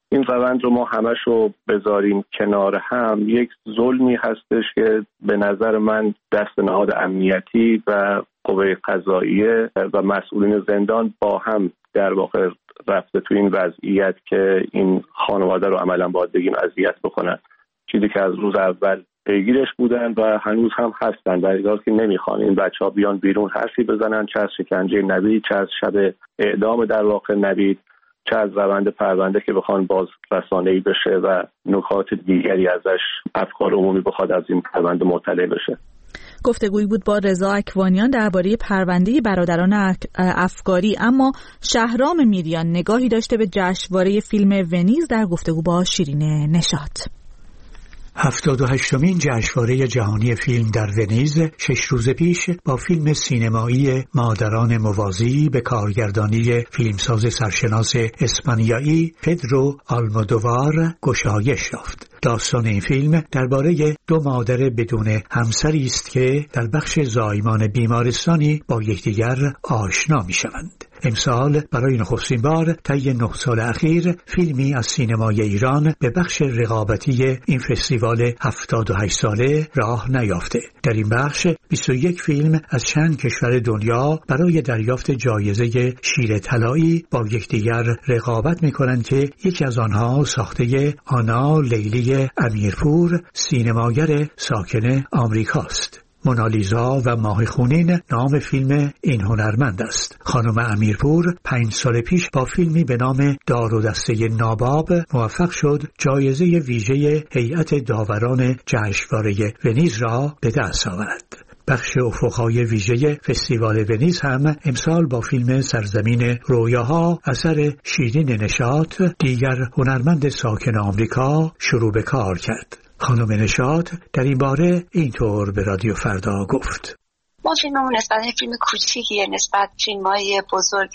این روند رو ما همش رو بذاریم کنار هم، یک ظلمی هستش که به نظر من دست نهاد امنیتی و قوه قضاییه و مسئولین زندان با هم در واقع رفته تو این وضعیت که این خانواده رو عملا باید بگیم اذیت بکنن. چیزی که از روز اول پیگیرش بودن و هنوز هم هستن، در حالی که نمیخوان این بچه‌ها بیان بیرون حرفی بزنن، چه از شکنجه نوید، چه از شب اعدام در واقع نوید، چه از روند پرونده که بخوان باز رسانه‌ای بشه و نکات دیگری ازش افکار عمومی بخواد از این پرونده مطلع بشه. گفتگویی بود با رضا اکوانیان درباره پرونده برادران افکاری. اما شهرام میریان نگاهی داشته به جشنواره فیلم ونیز در گفتگو با شیرین نشاط. هفتاد و هشتمین جشنواره جهانی فیلم در ونیز شش روز پیش با فیلم سینمایی مادران موازی به کارگردانی فیلمساز سرشناس اسپانیایی پدرو آلمودوار گشایش یافت. داستان این فیلم درباره دو مادر بدون همسری است که در بخش زایمان بیمارستانی با یکدیگر آشنا می‌شوند. امسال برای نخستین بار طی نه سال اخیر فیلمی از سینمای ایران به بخش رقابتی این فستیوال هفتاد و هشت ساله راه نیافته. در این بخش بیست و یک فیلم از چند کشور دنیا برای دریافت جایزه شیر طلایی با یکدیگر رقابت می‌کنند که یکی از آنها ساخته آنا لیلی امیرپور، سینماگر ساکن آمریکاست. مونالیزا و ماه خونین نام فیلم این هنرمند است. خانم امیرپور پنج سال پیش با فیلمی به نام دار و دسته ناباب موفق شد جایزه ویژه هیئت داوران جشنواره ونیز را به دست آورد. بخش افقهای ویژه فستیوال ونیز هم امسال با فیلم سرزمین رویاها اثر شیرین نشاط، دیگر هنرمند ساکن آمریکا، شروع به کار کرد. خانم نشاط در این باره اینطور به رادیو فردا گفت: ما فیلممون نسبت فیلم کوچیکیه نسبت فیلم‌های بزرگ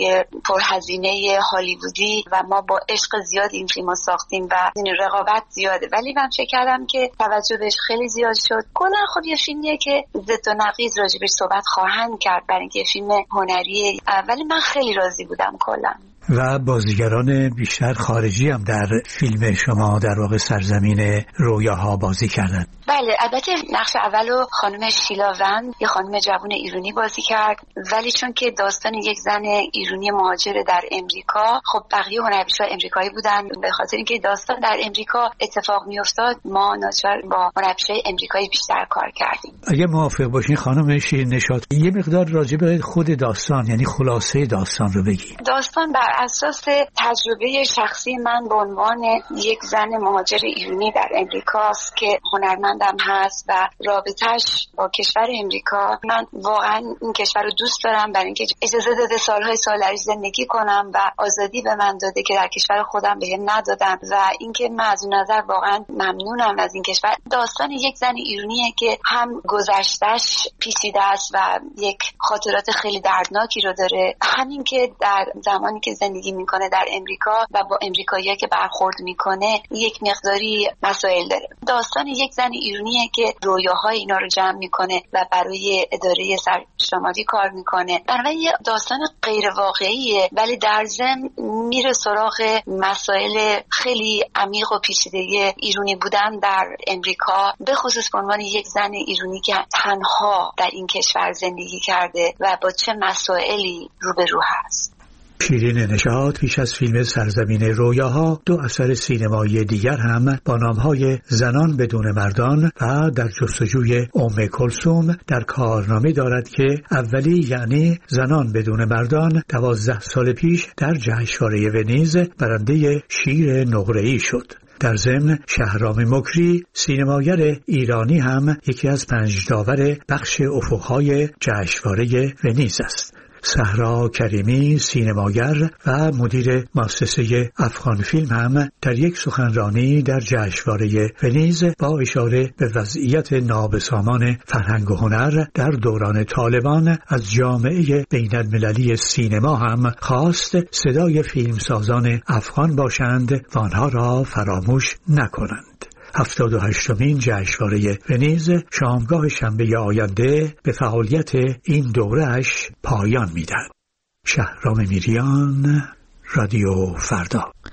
پرهزینه هالیوودی و ما با عشق زیاد این فیلمو ساختیم و این رقابت زیاده، ولی من فکر کردم که توجه بهش خیلی زیاد شد. کلا خب یه فیلمیه که ضد و نقیض راجبش صحبت خواهند کرد برای اینکه فیلم هنریه، ولی من خیلی راضی بودم کلا. و بازیگران بیشتر خارجی هم در فیلم شما در واقع سرزمین رویاها بازی کردند. بله، البته نقش اولو خانم شیلا ون، یه خانم جوان ایرانی بازی کرد، ولی چون که داستان یک زن ایرانی مهاجر در امریکا، خب بقیه هنرپیشه‌ها امریکایی بودن. به خاطر اینکه داستان در امریکا اتفاق میافتاد ما ناچار با هنرپیشه‌های امریکایی بیشتر کار کردیم. اگه موافق باشین خانم شیرین نشاط یه مقدار راجع به خود داستان، یعنی خلاصه داستان رو بگید. داستان بر اساس تجربه شخصی من به عنوان یک زن مهاجر ایرانی در امریکاست که هنرمندم هست و رابطه‌اش با کشور امریکا. من واقعا این کشور رو دوست دارم برای اینکه اجازه داده سالهای سال درش زندگی کنم و آزادی به من داده که در کشور خودم بهم ندادن و اینکه من از اون نظر واقعا ممنونم از این کشور. داستان یک زن ایرانیه که هم گذشته‌اش پیچیده است و یک خاطرات خیلی دردناکی رو داره، همین که در زمانی که زندگی میکنه در امریکا و با امریکایی‌ها که برخورد میکنه یک مقداری مسائل داره. داستان یک زن ایرانیه که رویاهای اینا رو جمع میکنه و برای اداره سرشماری کار میکنه. بنابراین یه داستان غیر واقعیه ولی در ضمن میره سراغ مسائل خیلی عمیق و پیچیده ایرانی بودن در امریکا، به خصوص به عنوان یک زن ایرانی که تنها در این کشور زندگی کرده و با چه مسائلی روبرو هست. شیرین نشاط پیش از فیلم سرزمین رویاها دو اثر سینمایی دیگر هم با نامهای زنان بدون مردان و در جستجوی ام کلثوم در کارنامه دارد که اولی یعنی زنان بدون مردان دوازده سال پیش در جشنواره ونیز برنده شیر نقره‌ای شد. در ضمن شهرام مکری سینماگر ایرانی هم یکی از پنج داور بخش افقهای جشنواره ونیز است. صحرا کریمی سینماگر و مدیر مؤسسه افغان فیلم هم در یک سخنرانی در جشنواره ونیز با اشاره به وضعیت نابسامان فرهنگ و هنر در دوران طالبان از جامعه بین المللی سینما هم خواست صدای فیلمسازان افغان باشند و آنها را فراموش نکنند. هفتاد و هشتمین جشنواره ونیز شامگاه شنبه آینده به فعالیت این دوره‌اش پایان می‌دهد. شهرام میریان، رادیو فردا.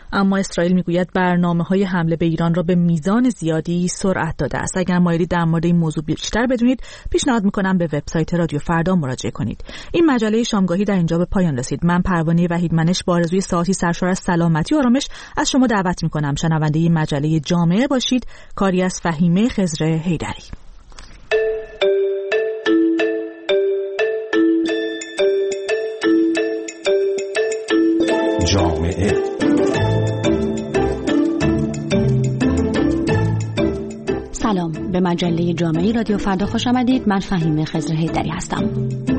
اما اسرائیل میگوید برنامه‌های حمله به ایران را به میزان زیادی سرعت داده است. اگر مایلید در مورد این موضوع بیشتر بدونید، پیشنهاد میکنم به وبسایت رادیو فردا مراجعه کنید. این مجله شامگاهی در اینجا به پایان رسید. من پروانه وحیدمنش با آرزوی ساعتی سرشار از سلامتی و آرامش از شما دعوت میکنم شنونده این مجله جامعه باشید. کاری از فهیمه خضر حیدری. جامعه سلام، به مجله جامعه رادیو فردا خوش آمدید. من فهیمه خضر حیدری هستم.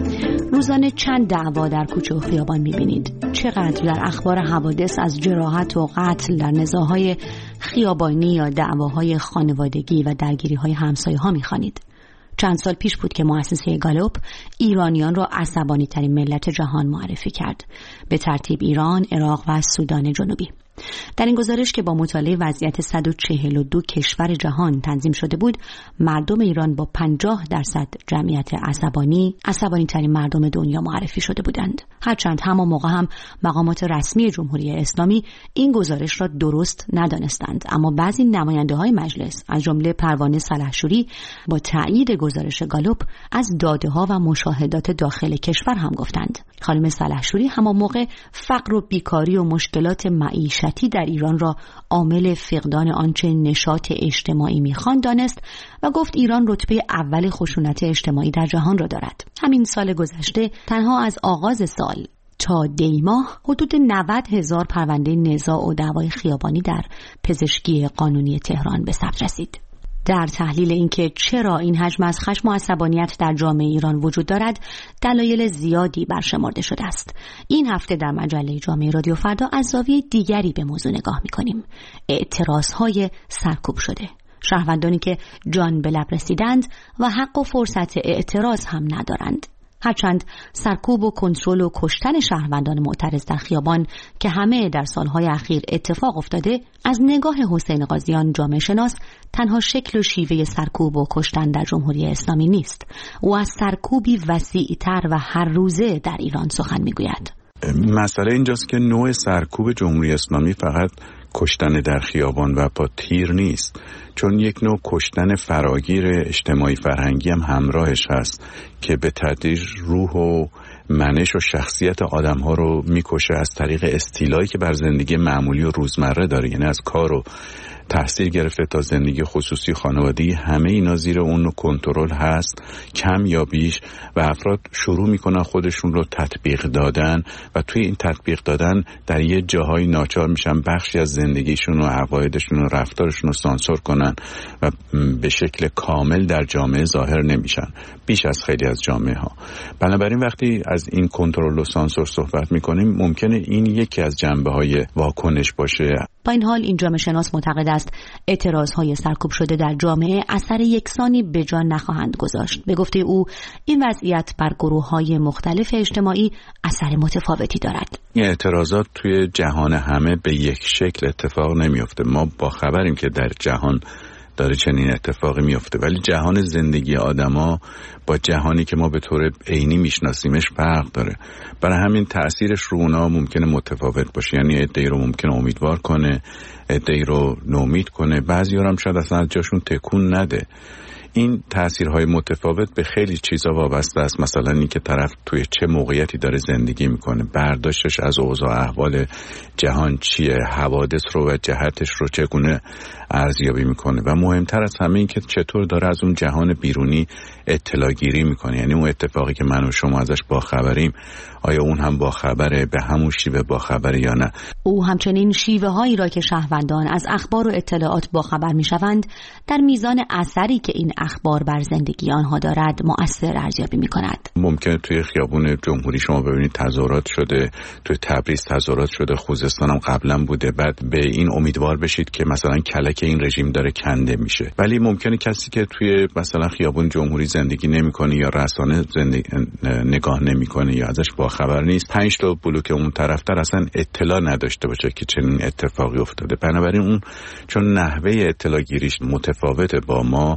روزانه چند دعوا در کوچه و خیابان می‌بینید؟ چقدر در اخبار حوادث از جراحت و قتل در نزاع‌های خیابانی یا دعواهای خانوادگی و درگیری‌های همسایه‌ها می‌خوانید؟ چند سال پیش بود که مؤسسه گالوپ ایرانیان را عصبانی ترین ملت جهان معرفی کرد، به ترتیب ایران، عراق و سودان جنوبی. در این گزارش که با مطالعه وضعیت صد و چهل و دو کشور جهان تنظیم شده بود، مردم ایران با پنجاه درصد جمعیت عصبانی، عصبانی ترین مردم دنیا معرفی شده بودند. هرچند همان موقع هم مقامات رسمی جمهوری اسلامی این گزارش را درست ندانستند، اما بعضی نماینده‌های مجلس از جمله پروانه سلحشوری با تایید گزارش گالوپ از داده‌ها و مشاهدات داخل کشور هم گفتند. خانم سلحشوری همان موقع فقر و بیکاری و مشکلات معیشتی در ایران را عامل فقدان آنچه نشاط اجتماعی می‌خواند دانست و گفت ایران رتبه اول خشونت اجتماعی در جهان را دارد. همین سال گذشته تنها از آغاز سال تا دی ماه حدود نود هزار پرونده نزاع و دعوای خیابانی در پزشکی قانونی تهران به ثبت رسید. در تحلیل اینکه چرا این حجم از خشم و عصبانیت در جامعه ایران وجود دارد، دلایل زیادی برشمرده شده است. این هفته در مجله جامعه رادیو فردا از زاویه دیگری به موضوع نگاه می‌کنیم: اعتراض‌های سرکوب شده. شهروندانی که جان به لب رسیدند و حق و فرصت اعتراض هم ندارند. هرچند سرکوب و کنترل و کشتن شهروندان معترض در خیابان که همه در سالهای اخیر اتفاق افتاده، از نگاه حسین قاضیان جامعه شناس تنها شکل و شیوه سرکوب و کشتن در جمهوری اسلامی نیست. او از سرکوبی وسیع‌تر و هر روزه در ایران سخن میگوید. مسئله اینجاست که نوع سرکوب جمهوری اسلامی فقط کشتن در خیابان و با تیر نیست، چون یک نوع کشتن فراگیر اجتماعی فرهنگی هم همراهش هست که به تدریج روح و منش و شخصیت آدم ها رو میکشه از طریق استیلایی که بر زندگی معمولی و روزمره داره، یعنی از کار و تحصیل گرفته تا زندگی خصوصی خانوادگی، همه اینا زیر اون کنترل هست کم یا بیش و افراد شروع میکنن خودشون رو تطبیق دادن و توی این تطبیق دادن در یه جاهای ناچار میشن بخشی از زندگیشون و عقایدشون و رفتارشون رو سانسور کنن و به شکل کامل در جامعه ظاهر نمیشن، بیش از خیلی از جامعه ها. بنابراین وقتی از این کنترل و سانسور صحبت میکنیم، ممکنه این یکی از جنبه های واکنش باشه. با این حال این جامعه شناس معتقد است اعتراض‌های سرکوب شده در جامعه اثر یکسانی به جا نخواهند گذاشت. به گفته او این وضعیت بر گروه‌های مختلف اجتماعی اثر متفاوتی دارد. این اعتراضات توی جهان همه به یک شکل اتفاق نمیفته. ما با خبریم که در جهان داره چنین اتفاقی میفته، ولی جهان زندگی آدما با جهانی که ما به طور عینی میشناسیمش فرق داره. برای همین تأثیرش رو اونا ممکنه متفاوت باشه، یعنی عده‌ای رو ممکنه امیدوار کنه، عده‌ای رو نومید کنه، بعضی‌ها هم شاید اصلا از جاشون تکون نده. این تأثیرهای متفاوت به خیلی چیزا وابسته است. مثلا اینکه طرف توی چه موقعیتی داره زندگی میکنه، برداشتش از اوضاع احوال جهان چیه، حوادث رو و جهتش رو چگونه ارزیابی میکنه و مهمتر از همه این که چطور داره از اون جهان بیرونی اطلاع گیری میکنه، یعنی اون اتفاقی که من و شما ازش باخبریم آیا اون هم باخبره، به همون شیوه باخبره یا نه. او همچنین شیوه هایی را که شهروندان از اخبار و اطلاعات باخبر میشوند در میزان اثری که این اخبار بر زندگی آنها دارد مؤثر ارزیابی میکند. ممکنه توی خیابون جمهوری شما ببینید تظاهرات شده، توی تبریز تظاهرات شده، خوزستان هم قبلا بوده، بعد به این امیدوار بشید که مثلا کلک این رژیم داره کنده میشه. ولی ممکنه کسی که توی مثلا خیابون جمهوری زندگی نمیکنه یا رسانه زندگی نگاه نمیکنه یا ازش باخبر نیست، پنج تا بلوک اون طرفتر اصلا اطلاع نداشته باشه که چنین اتفاقی افتاده. بنابراین اون چون نحوه اطلاع گیریش متفاوته با ما،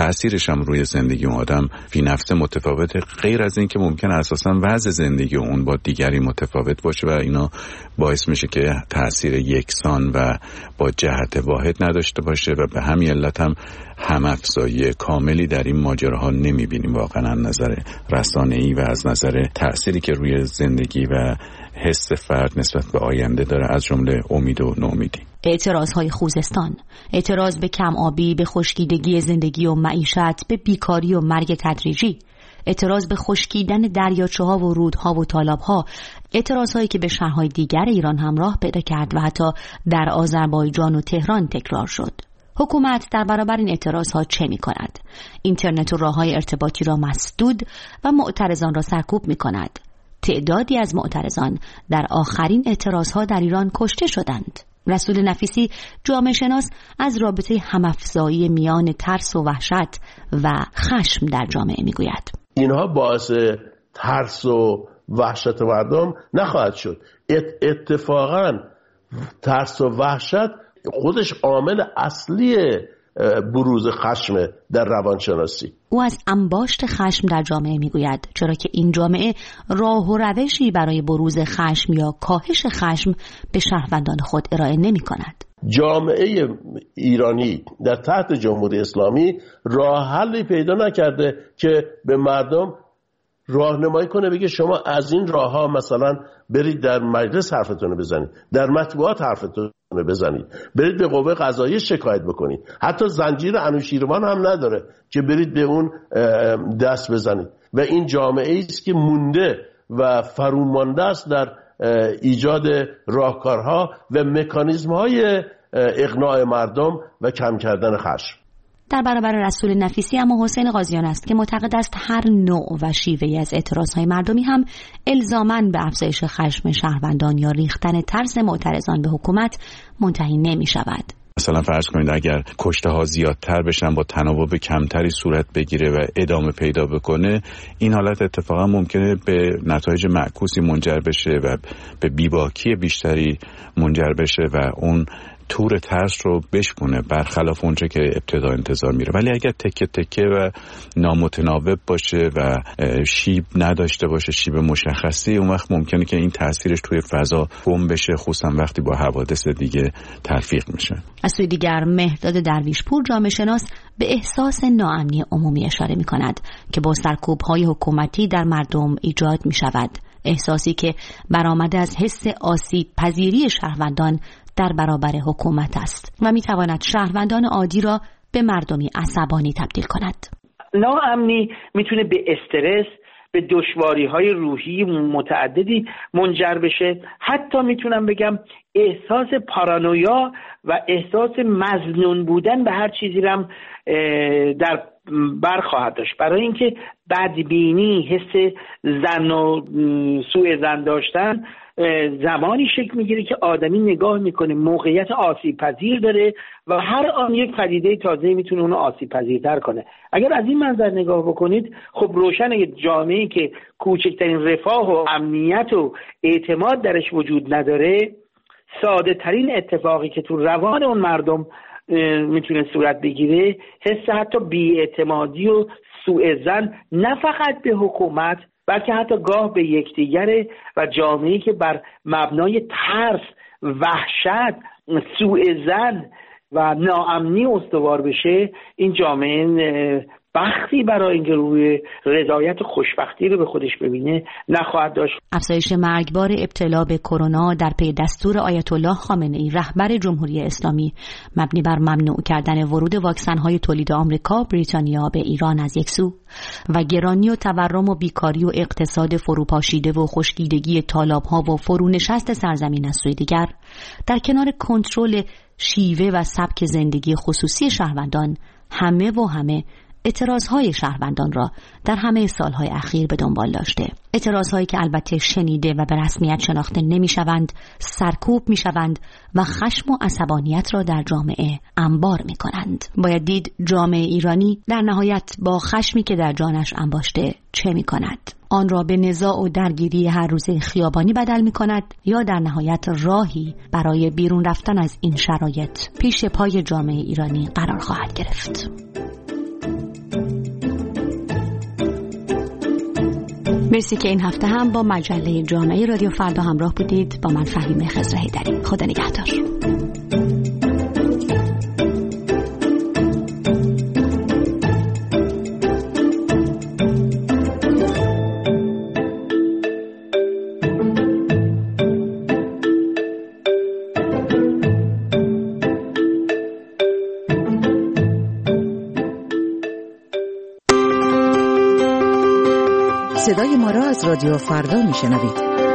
تأثیرش هم روی زندگی اون آدم فی نفسه متفاوته، غیر از این که ممکن اساساً وضع زندگی اون با دیگری متفاوت باشه و اینا باعث میشه که تأثیر یکسان و با جهت واحد نداشته باشه و به همین علت هم هم‌افزایی کاملی در این ماجراها نمیبینیم واقعا از نظر رسانه‌ای و از نظر تأثیری که روی زندگی و حس فرد نسبت به آینده داره، از جمله امید و ناامیدی. اعتراضهای خوزستان، اعتراض به کم آبی، به خشکیدگی زندگی و معیشت، به بیکاری و مرگ تدریجی، اعتراض به خشکیدن دریاچه‌ها و رودها و تالاب‌ها، اعتراضهایی که به شهرهای دیگر ایران هم راه پیدا کرد و حتی در آذربایجان و تهران تکرار شد. حکومت در برابر این اعتراضها چه می کند؟ اینترنت و راه‌های ارتباطی را مسدود و معترضان را سرکوب می کند. تعدادی از معترضان در آخرین اعتراضها در ایران کشته شدند. رسول نفیسی جامعه شناس از رابطه هم‌افزایی میان ترس و وحشت و خشم در جامعه می گوید. اینها باعث ترس و وحشت مردم نخواهد شد. اتفاقاً ترس و وحشت خودش عامل اصلی بروز خشم در روانشناسی. او از انباشت خشم در جامعه میگوید، چرا که این جامعه راه و روشی برای بروز خشم یا کاهش خشم به شهروندان خود ارائه نمی کند. جامعه ایرانی در تحت جمهوری اسلامی راه حلی پیدا نکرده که به مردم راهنمایی کنه، بگه شما از این راه ها مثلا برید در مجلس حرفتون رو بزنید، در مطبوعات حرفتون رو بزنید، برید به قوه قضاییه شکایت بکنید. حتی زنجیر انوشیروان هم نداره که برید به اون دست بزنید. و این جامعه است که مونده و فرومانده است در ایجاد راهکارها و مکانیزم‌های اقناع مردم و کم کردن خشم. در برابر رسول نفیسی اما حسین قاضیان است که معتقد است هر نوع و شیوهی از اعتراضهای مردمی هم الزاماً به افزایش خشم شهروندان یا ریختن ترس معترضان به حکومت منتهی نمی شود. مثلا فرض کنید اگر کشته ها زیادتر بشن با تناوب کمتری صورت بگیره و ادامه پیدا بکنه، این حالت اتفاقا ممکنه به نتایج معکوسی منجر بشه و به بیباکی بیشتری منجر بشه و اون تور ترس رو بشکونه، برخلاف اونچه که ابتدا انتظار میره. ولی اگر تکه تکه و نامتناوب باشه و شیب نداشته باشه، شیب مشخصی، اون وقت ممکنه که این تاثیرش توی فضا گم بشه، خصوصا وقتی با حوادث دیگه تلفیق میشه. از سوی دیگر مهرداد درویشپور جامعه شناس به احساس ناامنی عمومی اشاره میکند که با سرکوب‌های حکومتی در مردم ایجاد میشود، احساسی که برآمده از حس آسیب پذیری شهروندان در برابر حکومت است و میتواند شهروندان عادی را به مردمی عصبانی تبدیل کند. ناامنی میتونه به استرس، به دشواری‌های روحی متعددی منجر بشه. حتی میتونم بگم احساس پارانویا و احساس مظنون بودن به هر چیزی رم در بر خواهد داشت، برای اینکه بدبینی، حس ظن و سوء ظن داشتن زمانی شکل میگیره که آدمی نگاه میکنه موقعیت آسیب پذیر داره و هر آن یک پدیده تازه میتونه اونو آسیب پذیرتر کنه. اگر از این منظر نگاه بکنید، خب روشنه یه جامعه‌ای که کوچکترین رفاه و امنیت و اعتماد درش وجود نداره، ساده ترین اتفاقی که تو روان اون مردم میتونه صورت بگیره، حس حتی بی‌اعتمادی و سوء ظن نه فقط به حکومت بلکه حتی گاه به یکدیگر و جامعه‌ای که بر مبنای ترس، وحشت، سوء ظن و ناامنی استوار بشه، این جامعه بختی برای اینکه روی رضایت خوشبختی رو به خودش ببینه نخواهد داشت. افزایش مرگبار ابتلا به کرونا در پی دستور آیت الله خامنه‌ای رهبر جمهوری اسلامی مبنی بر ممنوع کردن ورود واکسن‌های تولید آمریکا، بریتانیا به ایران از یک سو و گرانی و تورم و بیکاری و اقتصاد فروپاشیده و خشکیدگی تالاب‌ها و فرونشست سرزمین از سوی دیگر، در کنار کنترل شیوه و سبک زندگی خصوصی شهروندان، همه و همه اعتراضهای شهروندان را در همه سالهای اخیر به دنبال داشته. اعتراضهایی که البته شنیده و به رسمیت شناخته نمی‌شوند، سرکوب می‌شوند و خشم و عصبانیت را در جامعه انبار می‌کنند. باید دید جامعه ایرانی در نهایت با خشمی که در جانش انباشته چه می‌کند؟ آن را به نزاع و درگیری هر روزه خیابانی بدل می‌کند یا در نهایت راهی برای بیرون رفتن از این شرایط پیش پای جامعه ایرانی قرار خواهد گرفت؟ مرسی که این هفته هم با مجله جامعه رادیو فردا همراه بودید. با من فهیمه خضر حیدری. خدا نگهدار. صدای ما را از رادیو فردا میشنوید.